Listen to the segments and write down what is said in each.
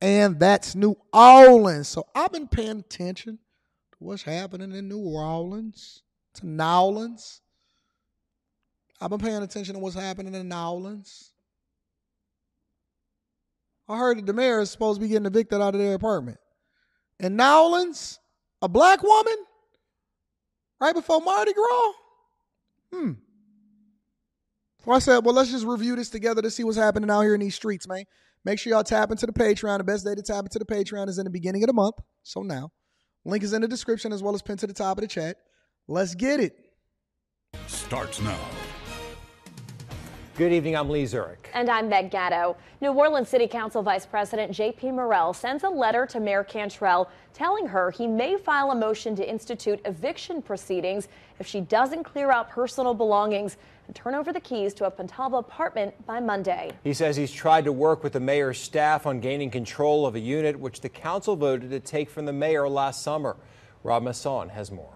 and that's New Orleans. So I've been paying attention to what's happening in New Orleans, to Nowlands. I've been paying attention to what's happening in Nowlands. I heard that the mayor is supposed to be getting evicted out of their apartment. In Nowlands, a black woman, right before Mardi Gras? So I said, well, let's just review this together to see what's happening out here in these streets, man. Make sure y'all tap into the Patreon. The best day to tap into the Patreon is in the beginning of the month. So now, link is in the description as well as pinned to the top of the chat. Let's get it. Starts now. Good evening, I'm Lee Zurich. And I'm Meg Gatto. New Orleans City Council Vice President J.P. Morrell sends a letter to Mayor Cantrell telling her he may file a motion to institute eviction proceedings if she doesn't clear out personal belongings and turn over the keys to a Pontalba apartment by Monday. He says he's tried to work with the mayor's staff on gaining control of a unit which the council voted to take from the mayor last summer. Rob Masson has more.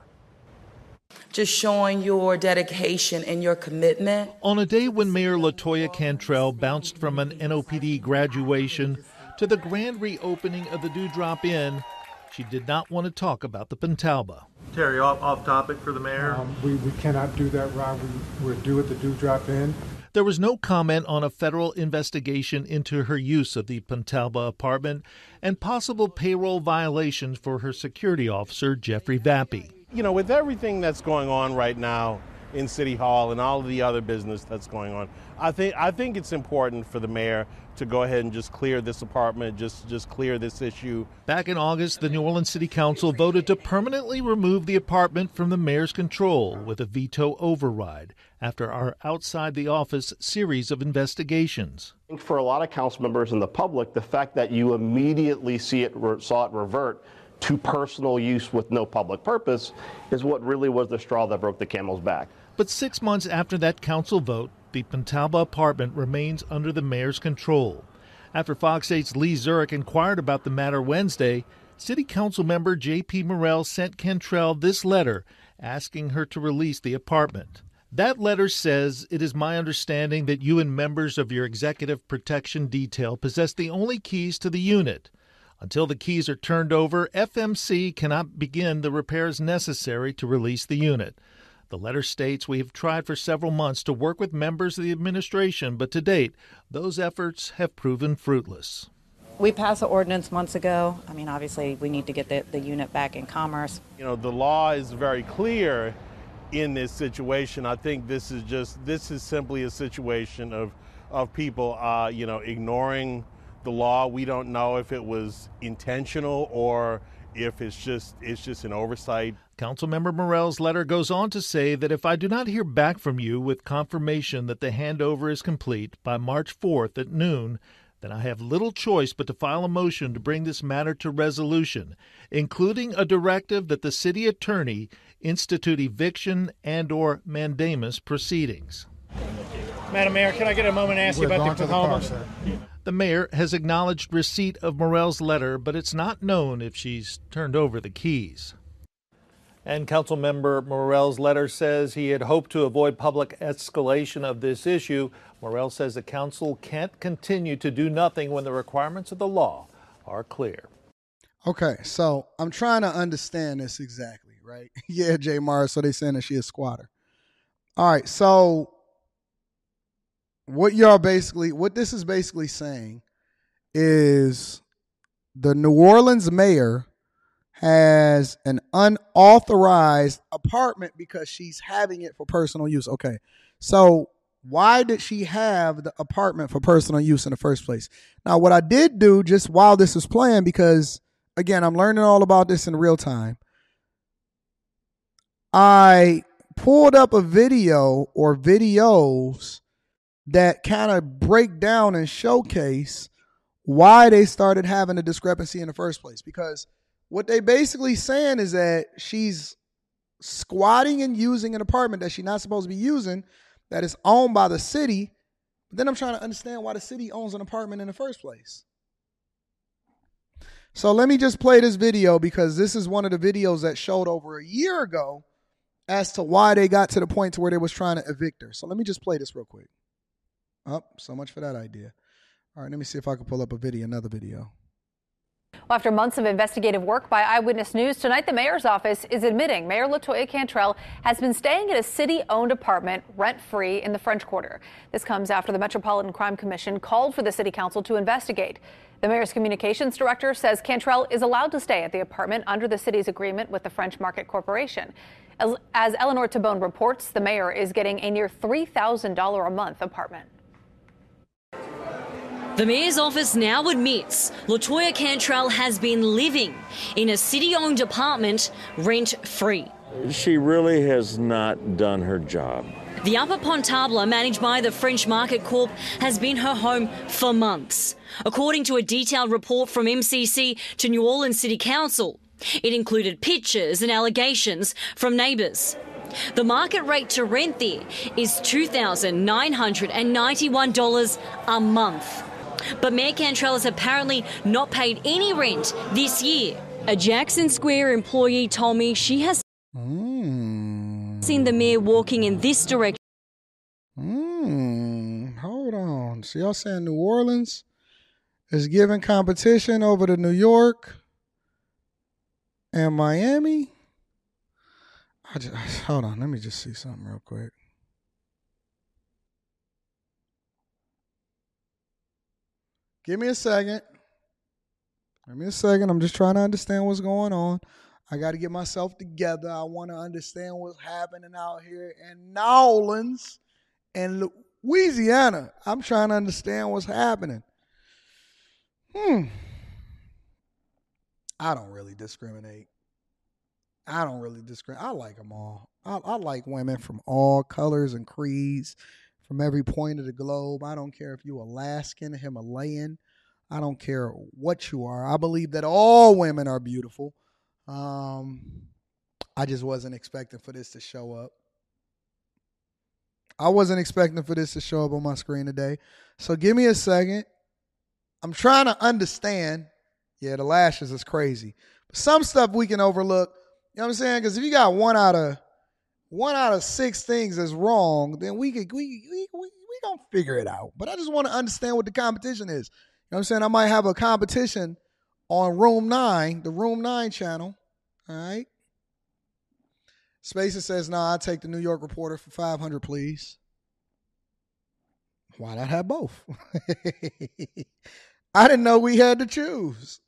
Just showing your dedication and your commitment. On a day when Mayor LaToya Cantrell bounced from an NOPD graduation to the grand reopening of the Dewdrop Inn, she did not want to talk about the Pontalba. Terry, off topic for the mayor. We cannot do that, Rob. We're due at the Dewdrop Inn. There was no comment on a federal investigation into her use of the Pontalba apartment and possible payroll violations for her security officer, Jeffrey Vappy. You know, with everything that's going on right now in City Hall and all of the other business that's going on, I think it's important for the mayor to go ahead and just clear this apartment, just clear this issue. Back in August, the New Orleans City Council voted to permanently remove the apartment from the mayor's control with a veto override after our outside the office series of investigations. I think for a lot of council members and the public, the fact that you immediately saw it revert to personal use with no public purpose is what really was the straw that broke the camel's back. But 6 months after that council vote, the Pontalba apartment remains under the mayor's control. After Fox 8's Lee Zurich inquired about the matter Wednesday, City Council member J.P. Morrell sent Cantrell this letter asking her to release the apartment. That letter says, "It is my understanding that you and members of your executive protection detail possess the only keys to the unit. Until the keys are turned over, FMC cannot begin the repairs necessary to release the unit." The letter states, "We have tried for several months to work with members of the administration, but to date, those efforts have proven fruitless." We passed the ordinance months ago. I mean, obviously, we need to get the unit back in commerce. You know, the law is very clear in this situation. I think this is simply a situation of people, ignoring the law. We don't know if it was intentional or if it's just an oversight. Councilmember Morrell's letter goes on to say that if I do not hear back from you with confirmation that the handover is complete by March 4th at noon, then I have little choice but to file a motion to bring this matter to resolution, including a directive that the city attorney institute eviction and/or mandamus proceedings. Madam Mayor, can I get a moment to ask you about the Pontalba? The mayor has acknowledged receipt of Morrell's letter, but it's not known if she's turned over the keys. And Councilmember Morrell's letter says he had hoped to avoid public escalation of this issue. Morrell says the council can't continue to do nothing when the requirements of the law are clear. Okay, so I'm trying to understand this exactly, right? Yeah, Jay Mars, so they saying that she a squatter. All right, so what this is basically saying is the New Orleans mayor has an unauthorized apartment because she's having it for personal use. Okay, so why did she have the apartment for personal use in the first place? Now, what I did do just while this was playing, because, again, I'm learning all about this in real time, I pulled up a video or videos that kind of break down and showcase why they started having a discrepancy in the first place. Because what they basically saying is that she's squatting and using an apartment that she's not supposed to be using, that is owned by the city. But then I'm trying to understand why the city owns an apartment in the first place. So let me just play this video, because this is one of the videos that showed over a year ago as to why they got to the point to where they was trying to evict her. So let me just play this real quick. Oh, so much for that idea. All right, let me see if I can pull up another video. Well, after months of investigative work by Eyewitness News, tonight the mayor's office is admitting Mayor LaToya Cantrell has been staying at a city-owned apartment rent-free in the French Quarter. This comes after the Metropolitan Crime Commission called for the city council to investigate. The mayor's communications director says Cantrell is allowed to stay at the apartment under the city's agreement with the French Market Corporation. As Eleanor Tabone reports, the mayor is getting a near $3,000 a month apartment. The mayor's office now admits LaToya Cantrell has been living in a city-owned apartment rent-free. She really has not done her job. The Upper Pont Table, managed by the French Market Corp, has been her home for months. According to a detailed report from MCC to New Orleans City Council, it included pictures and allegations from neighbours. The market rate to rent there is $2,991 a month. But Mayor Cantrell has apparently not paid any rent this year. A Jackson Square employee told me she has seen the mayor walking in this direction. Hold on. So y'all saying New Orleans is giving competition over to New York and Miami? Hold on. Let me just see something real quick. Give me a second. I'm just trying to understand what's going on. I got to get myself together. I want to understand what's happening out here in New Orleans and Louisiana. I'm trying to understand what's happening. I don't really discriminate. I like them all. I like women from all colors and creeds, from every point of the globe. I don't care if you're Alaskan, Himalayan. I don't care what you are. I believe that all women are beautiful. I just wasn't expecting for this to show up. I wasn't expecting for this to show up on my screen today. So give me a second. I'm trying to understand. Yeah, the lashes is crazy. But some stuff we can overlook. You know what I'm saying? Because if you got one out of 6 things that's wrong, then we gonna figure it out. But I just want to understand what the competition is. You know what I'm saying? I might have a competition on Room 9, the Room 9 channel. All right. Spacer says, I'll take the New York Reporter for $500, please. Why not have both? I didn't know we had to choose.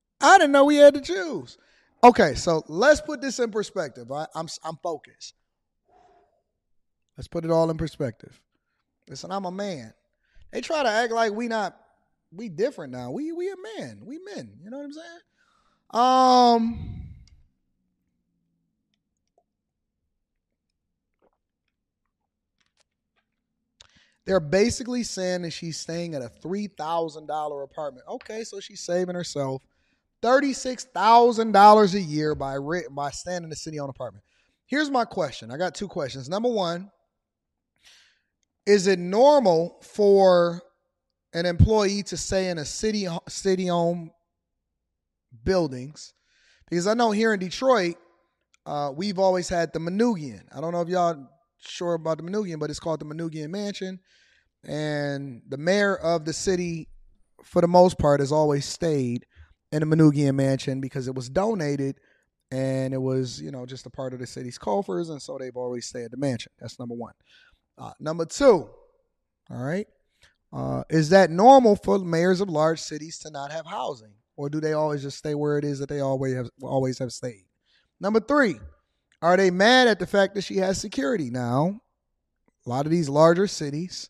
Okay, so let's put this in perspective. I'm focused. Let's put it all in perspective. Listen, I'm a man. They try to act like we different now. We a man. We men. You know what I'm saying? They're basically saying that she's staying at a $3,000 apartment. Okay, so she's saving herself $36,000 a year by staying in the city-owned apartment. Here's my question. I got 2 questions. Number one, is it normal for an employee to stay in a city-owned buildings? Because I know here in Detroit, we've always had the Manoogian. I don't know if y'all sure about the Manoogian, but it's called the Manoogian Mansion. And the mayor of the city, for the most part, has always stayed in the Manoogian Mansion because it was donated and it was, just a part of the city's coffers. And so they've always stayed at the mansion. That's number one. Number two, all right, is that normal for mayors of large cities to not have housing? Or do they always just stay where it is that they always have stayed? Number three, are they mad at the fact that she has security? Now, a lot of these larger cities,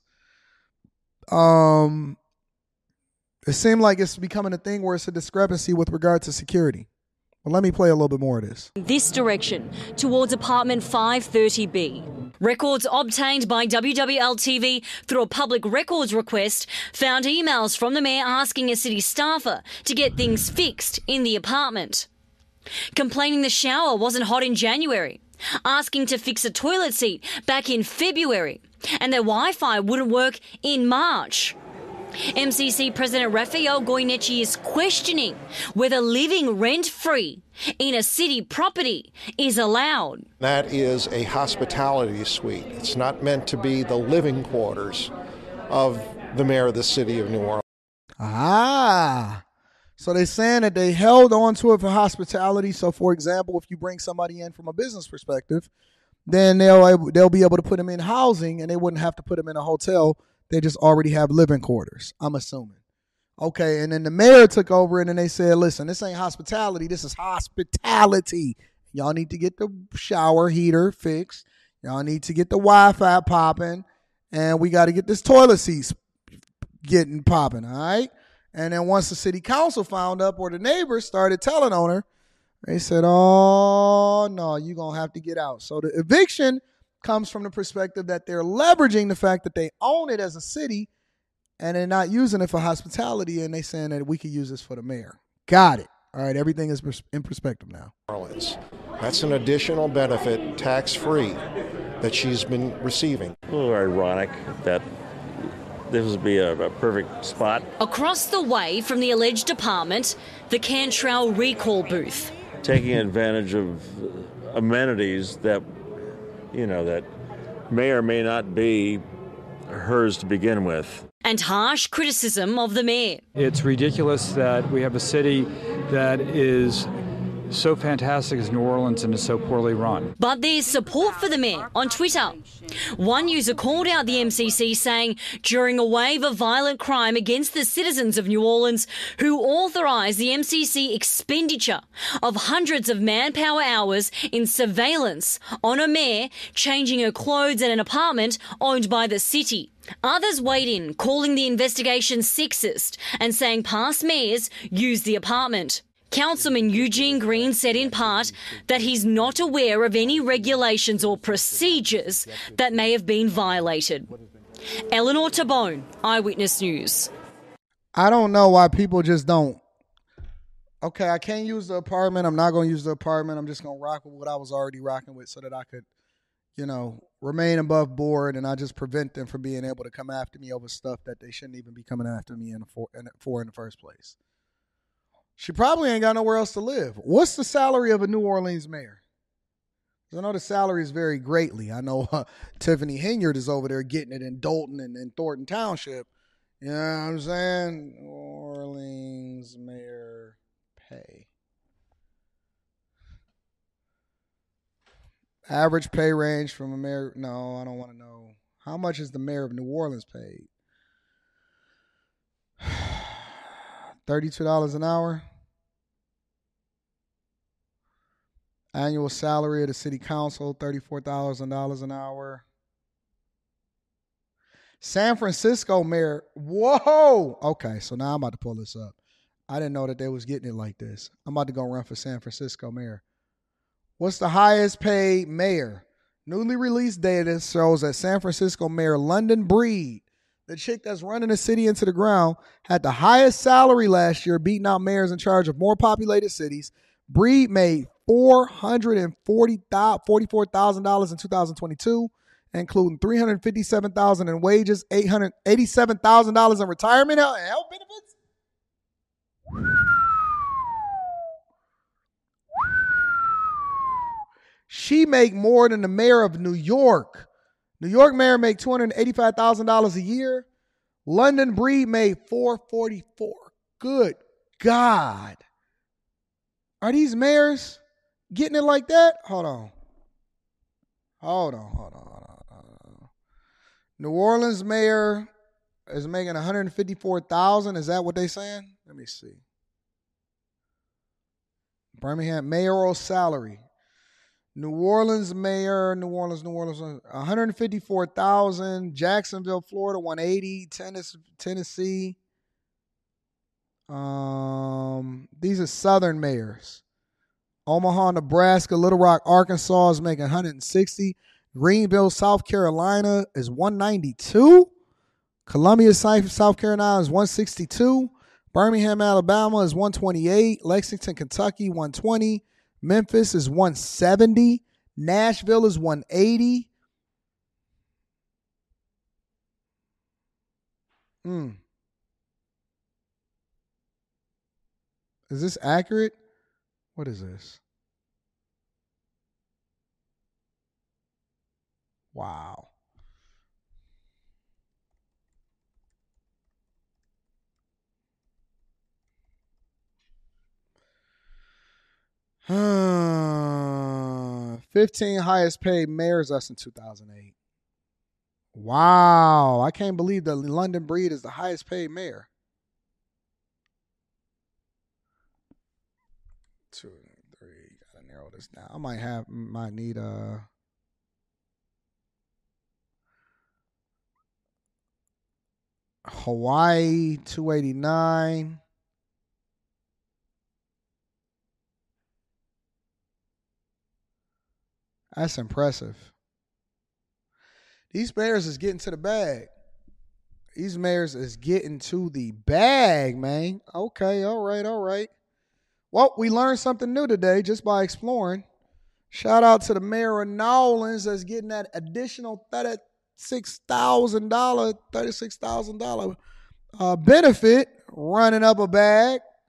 it seems like it's becoming a thing where it's a discrepancy with regard to security. Well, let me play a little bit more of this. This direction, towards apartment 530B. Records obtained by WWL-TV through a public records request found emails from the mayor asking a city staffer to get things fixed in the apartment. Complaining the shower wasn't hot in January. Asking to fix a toilet seat back in February. And their Wi-Fi wouldn't work in March. MCC President Raphael Goyeneche is questioning whether living rent-free in a city property is allowed. That is a hospitality suite. It's not meant to be the living quarters of the mayor of the city of New Orleans. So they're saying that they held on to it for hospitality. So, for example, if you bring somebody in from a business perspective, then they'll be able to put them in housing, and they wouldn't have to put them in a hotel. They just already have living quarters, I'm assuming. Okay, and then the mayor took over, and then they said, listen, this ain't hospitality. This is hospitality. Y'all need to get the shower heater fixed. Y'all need to get the Wi-Fi popping, and we got to get this toilet seats getting popping, all right? And then once the city council found up, or the neighbors started telling on her, they said, oh, no, you're going to have to get out. So the eviction comes from the perspective that they're leveraging the fact that they own it as a city, and they're not using it for hospitality, and they're saying that we could use this for the mayor. Got it. All right, everything is in perspective now. Orleans. That's an additional benefit, tax-free, that she's been receiving. A little ironic that this would be a perfect spot. Across the way from the alleged apartment, the Cantrell recall booth. Taking advantage of amenities that, that may or may not be hers to begin with. And harsh criticism of the mayor. It's ridiculous that we have a city that is so fantastic as New Orleans and is so poorly run. But there's support for the mayor on Twitter. One user called out the MCC saying during a wave of violent crime against the citizens of New Orleans who authorised the MCC expenditure of hundreds of manpower hours in surveillance on a mayor changing her clothes at an apartment owned by the city. Others weighed in, calling the investigation sexist and saying past mayors used the apartment. Councilman Eugene Green said in part that he's not aware of any regulations or procedures that may have been violated. Eleanor Tabone, Eyewitness News. I don't know why people just don't. Okay, I can't use the apartment. I'm not going to use the apartment. I'm just going to rock with what I was already rocking with so that I could, remain above board, and I just prevent them from being able to come after me over stuff that they shouldn't even be coming after me for in the first place. She probably ain't got nowhere else to live. What's the salary of a New Orleans mayor? I know the salary is very greatly. I know Tiffany Hinyard is over there getting it in Dolton and in Thornton Township. You know what I'm saying? New Orleans mayor pay. Average pay range from a mayor. No, I don't want to know. How much is the mayor of New Orleans paid? $32 an hour. Annual salary of the city council, $34,000 an hour. San Francisco mayor, whoa! Okay, so now I'm about to pull this up. I didn't know that they was getting it like this. I'm about to go run for San Francisco mayor. What's the highest paid mayor? Newly released data shows that San Francisco mayor London Breed, the chick that's running the city into the ground, had the highest salary last year, beating out mayors in charge of more populated cities. Breed made $444,000 in 2022, including $357,000 in wages, $887,000 in retirement and health benefits. She make more than the mayor of New York. New York mayor made $285,000 a year. London Breed made $444,000. Good God. Are these mayors getting it like that? Hold on. New Orleans mayor is making $154,000. Is that what they saying? Let me see. Birmingham mayoral salary. New Orleans mayor, New Orleans, $154,000. Jacksonville, Florida, $180,000. Tennessee. These are southern mayors. Omaha, Nebraska, Little Rock, Arkansas is making $160,000. Greenville, South Carolina is $192,000. Columbia, South Carolina is $162,000. Birmingham, Alabama is $128,000. Lexington, Kentucky, $120,000. Memphis is $170,000. Nashville is $180,000. Is this accurate? What is this? Wow. 15 highest paid mayors less in 2008. Wow. I can't believe that London Breed is the highest paid mayor. 2, 3. Gotta narrow this down. I might need Hawaii 289. That's impressive. These mayors is getting to the bag. These mayors is getting to the bag, man. Okay, all right. Well, we learned something new today just by exploring. Shout out to the mayor of New Orleans that's getting that additional $36,000 benefit, running up a bag.